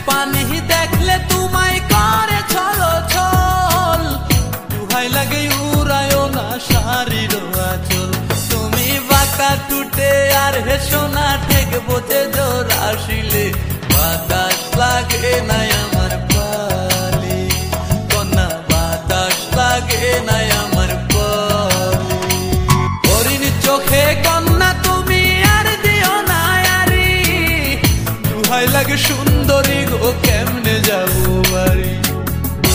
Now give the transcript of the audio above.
পানি দেখলে তোমায় করে ছলো ছল, দুহাই লাগে উড়ায়ও না শাড়ির আঁচল। তুমি বাঁকা টুটে আর হেসো না ঠেক বোঝে জোর আসিলে, বাতাস লাগে না আমার পালি কন্যা, বাতাস লাগে না আমার পালি। হরিণ চোখে কন্যা তুমি আর দিও না আরি, দুহাই লাগে শুন